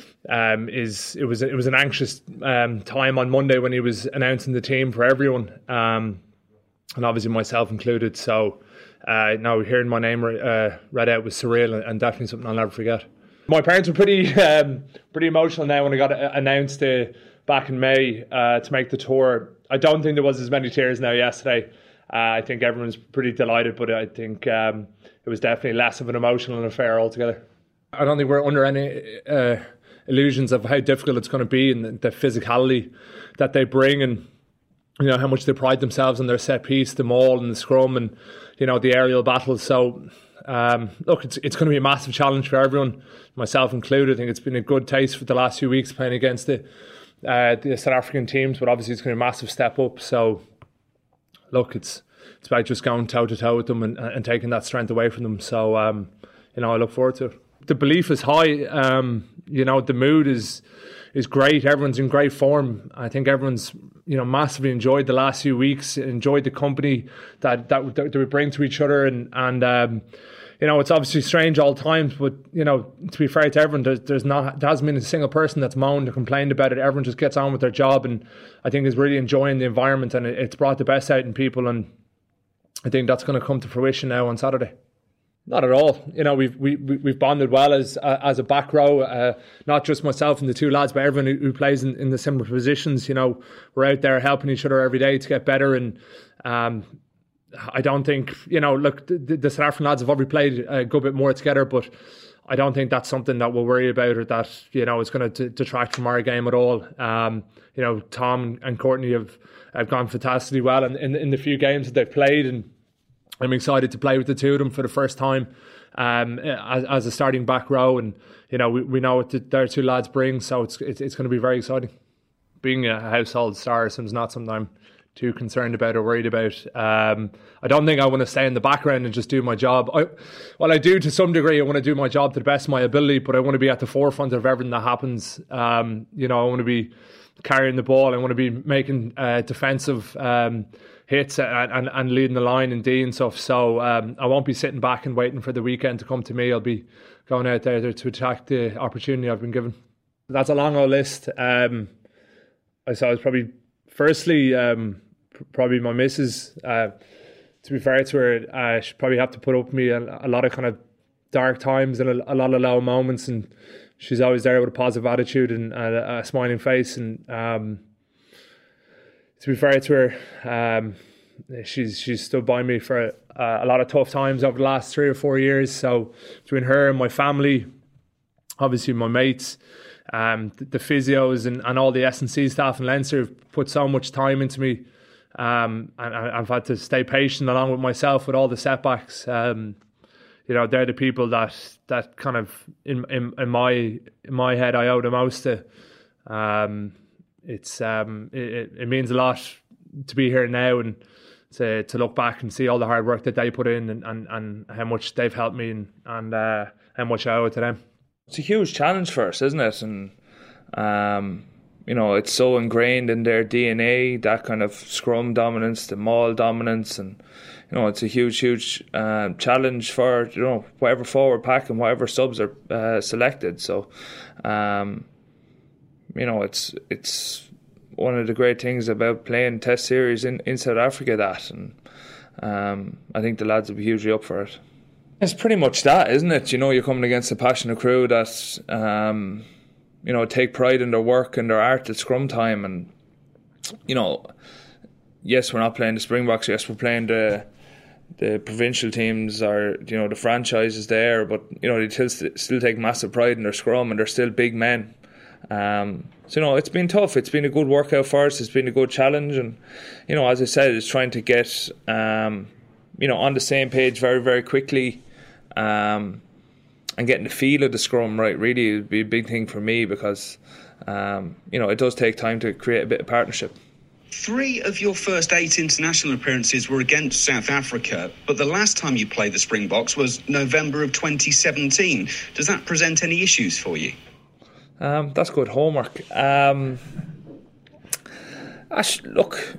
um, is it was it was an anxious um, time on Monday when he was announcing the team for everyone, um, and obviously myself included. So, uh, no, hearing my name uh, read out was surreal, and definitely something I'll never forget. My parents were pretty um, pretty emotional now when I got announced uh, back in May uh, to make the tour. I don't think there was as many tears now yesterday. Uh, I think everyone's pretty delighted, but I think um, it was definitely less of an emotional affair altogether. I don't think we're under any uh, illusions of how difficult it's going to be, and the, the physicality that they bring, and you know how much they pride themselves on their set piece, the maul and the scrum, and you know the aerial battles. So um, look, it's it's going to be a massive challenge for everyone, myself included. I think it's been a good taste for the last few weeks playing against the uh, the South African teams, but obviously it's going to be a massive step up. So. Look, it's it's about just going toe to toe with them and, and taking that strength away from them. So, um, you know, I look forward to it. The belief is high. Um, you know, the mood is is great. Everyone's in great form. I think everyone's, you know, massively enjoyed the last few weeks, enjoyed the company that that, that we bring to each other, and and um, you know, it's obviously strange all times, but you know, to be fair to everyone, there's, there's not there hasn't been a single person that's moaned or complained about it. Everyone just gets on with their job, and I think is really enjoying the environment, and it, it's brought the best out in people, and I think that's going to come to fruition now on Saturday. Not at all. You know, we've we, we've bonded well as uh, as a back row, uh, not just myself and the two lads, but everyone who, who plays in, in the similar positions. You know, we're out there helping each other every day to get better, and um, I don't think, you know, look, the, the South African lads have already played a good bit more together, but I don't think that's something that we'll worry about, or that, you know, is going to detract from our game at all. Um, you know, Tom and Courtney have, have gone fantastically well in, in, in the few games that they've played, and I'm excited to play with the two of them for the first time um, as, as a starting back row, and you know we, we know what the, their two lads bring, so it's it's, it's going to be very exciting. Being a household star is not something I'm too concerned about or worried about. Um, I don't think I want to stay in the background and just do my job. I, well, I do to some degree. I want to do my job to the best of my ability, but I want to be at the forefront of everything that happens. Um, you know, I want to be carrying the ball. I want to be making uh, defensive um, hits and, and, and leading the line and D and stuff. So um, I won't be sitting back and waiting for the weekend to come to me. I'll be going out there to attack the opportunity I've been given. That's a long old list. Um, I saw it's probably firstly um, probably my missus. Uh, to be fair to her, uh, she probably have to put up with me a, a lot of kind of dark times and a, a lot of low moments, and she's always there with a positive attitude and a, a smiling face. And um, to be fair to her, um, she's she's stood by me for a, a lot of tough times over the last three or four years. So between her and my family, obviously my mates, um, the, the physios and, and all the S and C staff in Leinster have put so much time into me, um, and I, I've had to stay patient along with myself with all the setbacks. Um, You know, they're the people that that kind of in in, in my in my head I owe the most to. Um, it's um, it, it means a lot to be here now and to to look back and see all the hard work that they put in and, and, and how much they've helped me and, and uh, how much I owe it to them. It's a huge challenge for us, isn't it? And um, you know, it's so ingrained in their D N A, that kind of scrum dominance, the maul dominance, and you know, it's a huge, huge uh, challenge for, you know, whatever forward pack and whatever subs are uh, selected. So, um, you know, it's it's one of the great things about playing Test series in, in South Africa, that, and um, I think the lads will be hugely up for it. It's pretty much that, isn't it? You know, you're coming against a passionate crew that, um, you know, take pride in their work and their art at scrum time, and you know, yes, we're not playing the Springboks. Yes, we're playing the the provincial teams, or you know, the franchises there. But you know, they still still take massive pride in their scrum, and they're still big men. Um, so you know, it's been tough. It's been a good workout for us. It's been a good challenge, and you know, as I said, it's trying to get um, you know, on the same page very, very quickly, um, and getting the feel of the scrum right. Really, would be a big thing for me, because um, you know, it does take time to create a bit of partnership. Three of your first eight international appearances were against South Africa, but the last time you played the Springboks was November of twenty seventeen. Does that present any issues for you? Um, that's good homework. Um, Ash, look,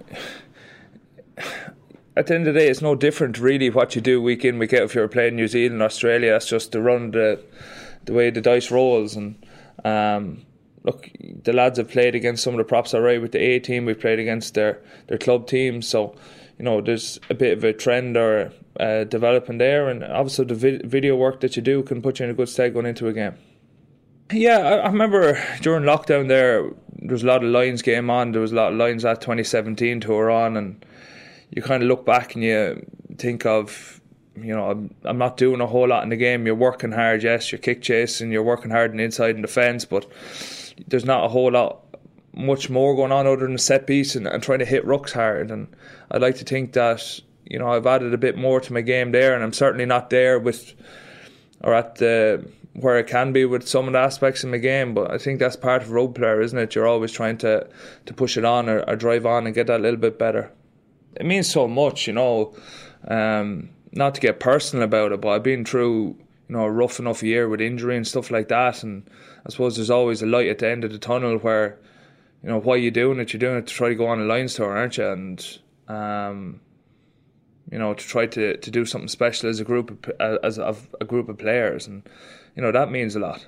at the end of the day, it's no different really what you do week in, week out. If you're playing New Zealand, Australia, that's just to run the the way the dice rolls. And um, look, the lads have played against some of the props alright with the A team. We've played against their, their club teams, so you know, there's a bit of a trend or uh, developing there, and obviously the vi- video work that you do can put you in a good stead going into a game. Yeah, I, I remember during lockdown there, there was a lot of Lions game on. There was a lot of Lions at twenty seventeen tour on, and you kind of look back and you think of, you know, I'm, I'm not doing a whole lot in the game. You're working hard, yes, you're kick chasing, you're working hard on the inside in defence, but there's not a whole lot much more going on other than a set piece and, and trying to hit rucks hard. And I'd like to think that, you know, I've added a bit more to my game there, and I'm certainly not there with, or at the, where it can be with some of the aspects of my game. But I think that's part of a road player, isn't it? You're always trying to, to push it on or, or drive on and get that a little bit better. It means so much, you know, um, not to get personal about it, but I've been through, you know, a rough enough year with injury and stuff like that, and I suppose there's always a light at the end of the tunnel where, you know, why are you doing it? You're doing it to try to go on a Lions tour, aren't you? And um, you know, to try to, to do something special as a group of, as a, a group of players, and you know, that means a lot.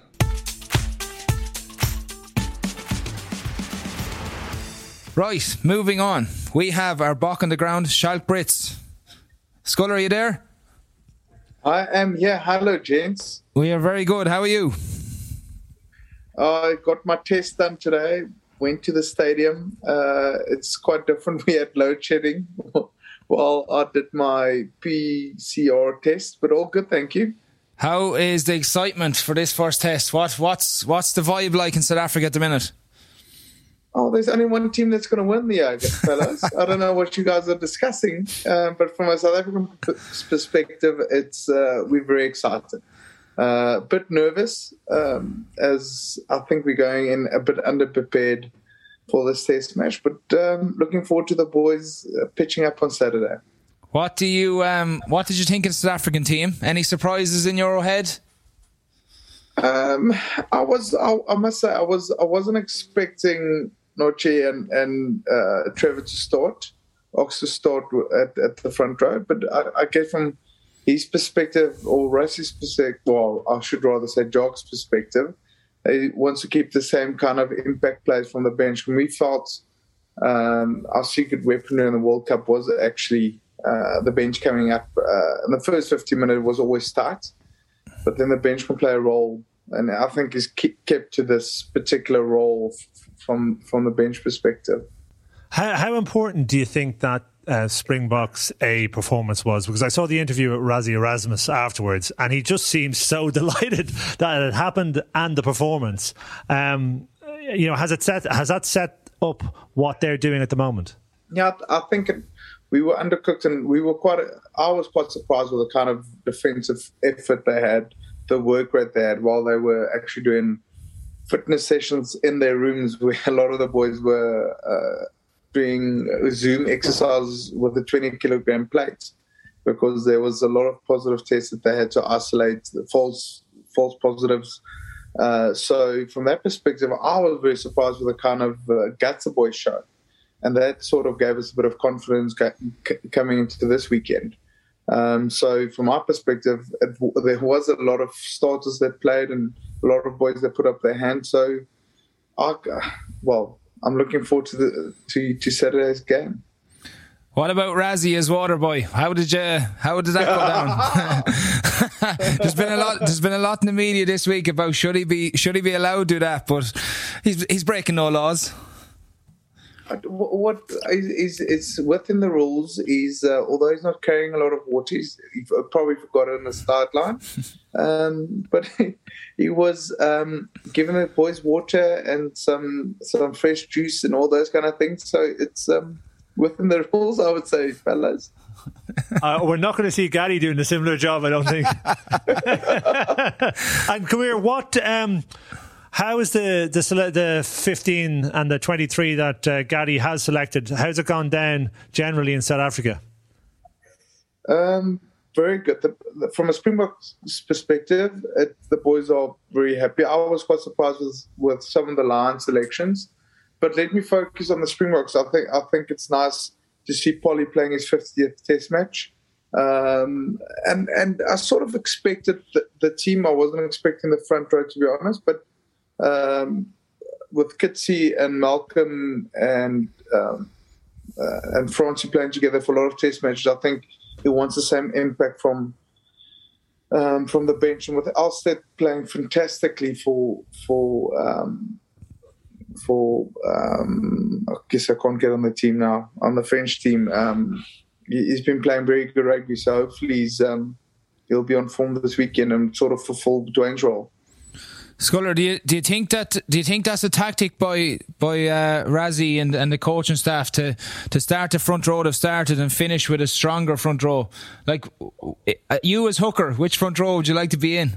Right, moving on. We have our Bach on the ground, Schalk Brits. Sculler, are you there? I am here. Hello, gents. We are very good. How are you? I got my test done today. Went to the stadium. Uh, it's quite different. We had load shedding while I did my P C R test, but all good, thank you. How is the excitement for this first test? What what's what's the vibe like in South Africa at the minute? Oh, there's only one team that's going to win the year, fellas. I don't know what you guys are discussing, uh, but from a South African p- perspective, it's uh, we're very excited. A uh, bit nervous, um, as I think we're going in a bit underprepared for this test match, but um, looking forward to the boys uh, pitching up on Saturday. What do you? Um, what did you think of the South African team? Any surprises in your head? Um, I was. I, I must say, I was. I wasn't expecting Noche and and uh, Trevor to start, Ox to start at, at the front row, but I, I guess from his perspective or Russ's perspective, well, I should rather say Jock's perspective, he wants to keep the same kind of impact plays from the bench. When we felt um, our secret weapon in the World Cup was actually uh, the bench coming up. Uh, in the first fifty minutes was always start, but then the bench can play a role, and I think he's kept to this particular role from from the bench perspective. How, how important do you think that uh, Springboks A performance was? Because I saw the interview with Rassie Erasmus afterwards, and he just seemed so delighted that it happened and the performance. Um, you know, has it set? Has that set up what they're doing at the moment? Yeah, I think it, we were undercooked, and we were quite. I was quite surprised with the kind of defensive effort they had, the work rate they had, while they were actually doing fitness sessions in their rooms, where a lot of the boys were uh, doing Zoom exercises with the twenty kilogram plates, because there was a lot of positive tests that they had to isolate, the false false positives. Uh, so from that perspective, I was very surprised with the kind of uh, guts the boys showed, and that sort of gave us a bit of confidence c- coming into this weekend. Um, so from my perspective, it, there was a lot of starters that played and a lot of boys that put up their hand. So, I, well, I'm looking forward to the to, to Saturday's game. What about Rassie as water boy? How did you? How did that go down? there's been a lot. There's been a lot in the media this week about should he be should he be allowed to do that? But he's he's breaking no laws. What is it's within the rules is uh, although he's not carrying a lot of water, he's, he probably forgot it on the start line, um, but he, he was um, giving the boys water and some some fresh juice and all those kind of things. So it's um, within the rules, I would say, fellas. Uh, we're not going to see Gary doing a similar job, I don't think. And come here, what? Um, How is the the the fifteen and the twenty-three that uh, Gary has selected? How's it gone down generally in South Africa? Um, very good. The, the, from a Springboks perspective, it, the boys are very happy. I was quite surprised with, with some of the line selections, but let me focus on the Springboks. I think I think it's nice to see Polly playing his fiftieth Test match, um, and and I sort of expected the, the team. I wasn't expecting the front row, to be honest, but. Um, with Kitsy and Malcolm and um, uh, and Francie playing together for a lot of test matches, I think he wants the same impact from um, from the bench. And with Alstead playing fantastically for for um, for um, I guess I can't get on the team now on the French team. Um, he's been playing very good rugby, so hopefully he's, um, he'll be on form this weekend and sort of fulfill Dwayne's role. Sculler, do you do you think that do you think that's a tactic by by uh, Rassie and, and the coaching staff to to start the front row they've started and finish with a stronger front row? Like you as hooker, which front row would you like to be in?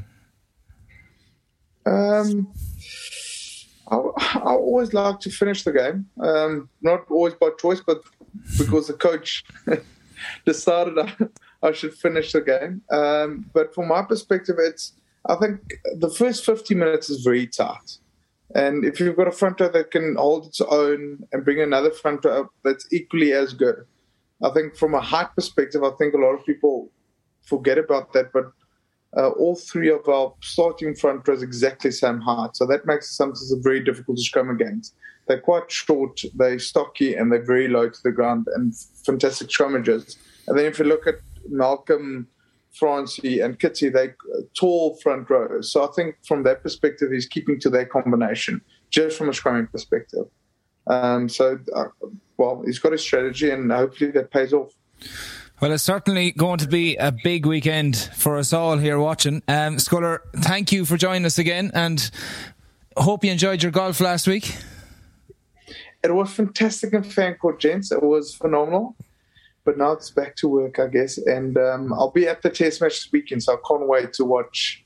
Um, I, I always like to finish the game. Um, not always by choice, but because the coach decided I, I should finish the game. Um, but from my perspective, it's. I think the first fifty minutes is very tight. And if you've got a front row that can hold its own and bring another front row up that's equally as good, I think from a height perspective, I think a lot of people forget about that. But uh, all three of our starting front rows exactly the same height. So that makes it sometimes very difficult to scrum against. They're quite short, they're stocky, and they're very low to the ground and fantastic scrummagers. And then if you look at Malcolm, Francie and Kitsy, they tall front rows. So I think from that perspective, he's keeping to their combination, just from a scrumming perspective. Um, so, uh, well, he's got a strategy and hopefully that pays off. Well, it's certainly going to be a big weekend for us all here watching. Um, Sculler, thank you for joining us again and hope you enjoyed your golf last week. it was fantastic in Fancourt, gents. It was phenomenal. But now it's back to work, I guess. And um, I'll be at the test match this weekend, so I can't wait to watch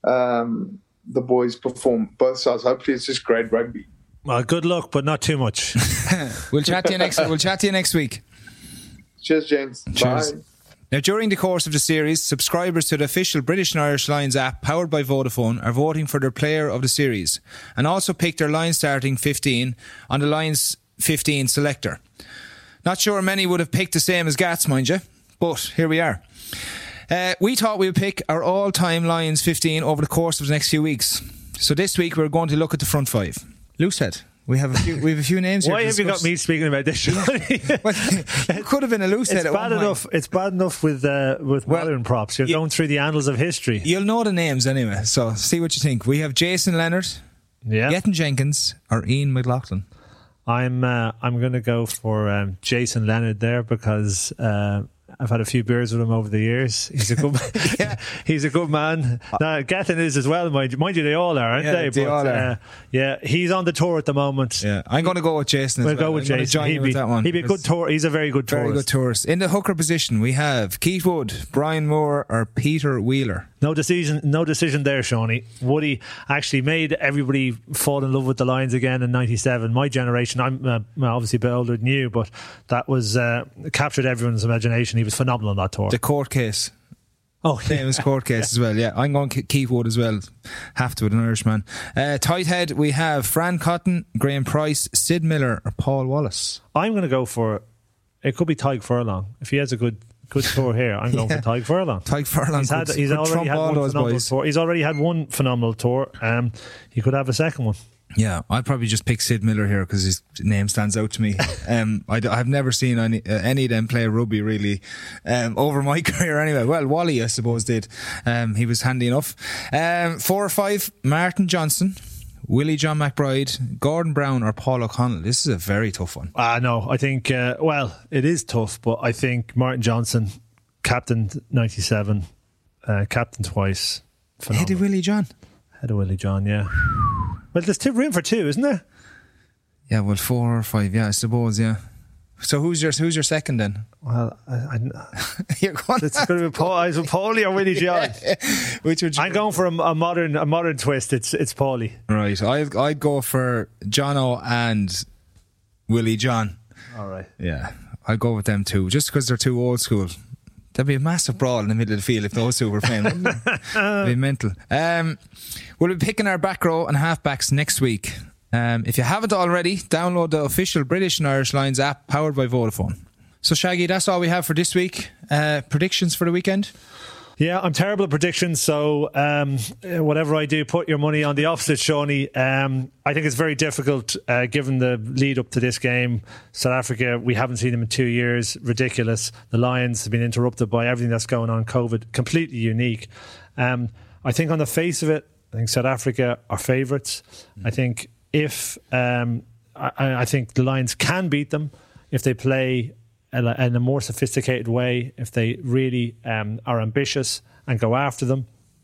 um, the boys perform both sides. Hopefully it's just great rugby. Well, good luck, but not too much. We'll chat to you next We'll chat to you next week. Cheers, gents. Cheers. Bye. Now, during the course of the series, subscribers to the official British and Irish Lions app powered by Vodafone are voting for their player of the series and also pick their Lions starting fifteen on the Lions fifteen selector. Not sure many would have picked the same as Gats, mind you, but here we are. Uh, we thought we would pick our all-time Lions fifteen over the course of the next few weeks. So this week we're going to look at the front five. Loosehead. We have a few. We have a few names. Why here have you got me speaking about this? Yeah. Well, it could have been a loose head. It's bad enough. It's bad enough with uh, with well, modern props. You're you, going through the annals of history. You'll know the names anyway. So see what you think. We have Jason Leonard, yeah, Gethin Jenkins, or Ian McLaughlin. I'm uh, I'm going to go for um, Jason Leonard there because uh, I've had a few beers with him over the years. He's a good, yeah. he's a good man. Now, Gethin is as well, mind you. Mind you, they all are, aren't yeah, they? They but, all are. Uh, yeah, he's on the tour at the moment. Yeah, I'm going to go with Jason. As we'll well. go with I'm Jason. Join he'd, you be, with that one. he'd be a good tour. He's a very good tourist. Very good tourist. In the hooker position, we have Keith Wood, Brian Moore, or Peter Wheeler. No decision, no decision there, Shawnee. Woody actually made everybody fall in love with the Lions again in ninety-seven. My generation, I'm uh, obviously a bit older than you, but that was uh, captured everyone's imagination. He was phenomenal on that tour. The court case. Oh, famous court case as well. Yeah, I'm going Keith Wood as well. Have to with an Irishman. Uh, tight head, we have Fran Cotton, Graham Price, Sid Miller, or Paul Wallace. I'm going to go for. It could be Tyg Furlong if he has a good. Good tour here. I'm going yeah. for Tyg Furlong. Tyg Furlong. He's, had, he's already had one phenomenal boys. tour. He's already had one phenomenal tour. Um, he could have a second one. Yeah, I'd probably just pick Sid Miller here because his name stands out to me. um, I, I've never seen any uh, any of them play rugby really um, over my career anyway. Well, Wally, I suppose, did. Um, he was handy enough. Um, four or five, Martin Johnson, Willie John McBride, Gordon Brown, or Paul O'Connell. This is a very tough one. Ah, uh, no, I think, uh, well, it is tough, but I think Martin Johnson, captain ninety-seven, uh, captain twice. Phenomenal. Head of Willie John. Head of Willie John, yeah. Well, there's two room for two, isn't there? Yeah, well, four or five, yeah, I suppose, yeah. So who's your who's your second then? Well, I, I, You're going it's going to be Paul, either Paulie or Willie John. Which would you I'm going for a, a modern a modern twist. It's it's Paulie. Right, I'd, I'd go for Jono and Willie John. All right. Yeah, I'd go with them too, just because they're too old school. There'd be a massive brawl in the middle of the field if those two were playing. It'd be mental. Um, we'll be picking our back row and halfbacks next week. Um, if you haven't already, download the official British and Irish Lions app powered by Vodafone. So Shaggy, that's all we have for this week. Uh, predictions for the weekend? Yeah, I'm terrible at predictions, so um, whatever I do, put your money on the opposite, Shawnee. Um, I think it's very difficult uh, given the lead up to this game. South Africa, we haven't seen them in two years. Ridiculous. The Lions have been interrupted by everything that's going on, COVID. Completely unique. Um, I think on the face of it, I think South Africa are favourites. Mm. I think if um, I, I think the Lions can beat them if they play in a more sophisticated way, if they really um, are ambitious and go after them.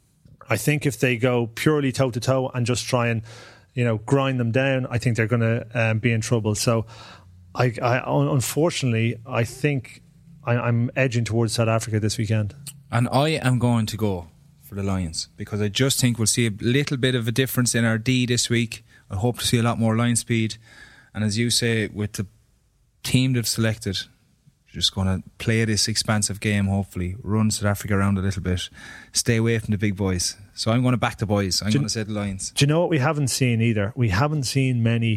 I think if they go purely toe to toe and just try and, you know, grind them down, I think they're going to um, be in trouble. So, I, I unfortunately, I think I, I'm edging towards South Africa this weekend. And I am going to go for the Lions because I just think we'll see a little bit of a difference in our D this week. I hope to see a lot more line speed, and as you say, with the team they've selected, just going to play this expansive game, hopefully run South Africa around a little bit, stay away from the big boys. So I'm going to back the boys. I'm going to say the Lions. Do you know what we haven't seen either? We haven't seen many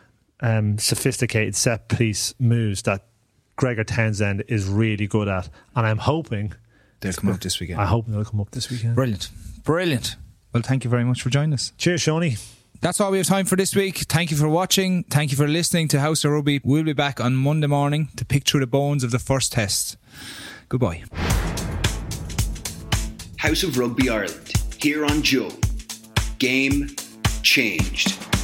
um, sophisticated set piece moves that Gregor Townsend is really good at, and I'm hoping they'll come up this weekend. I hope they'll come up this weekend. Brilliant, brilliant. Well, thank you very much for joining us. Cheers, Shawnee. That's all we have time for this week. Thank you for watching. Thank you for listening to House of Rugby. We'll be back on Monday morning to pick through the bones of the first test. Goodbye. House of Rugby Ireland, here on Joe. Game changed.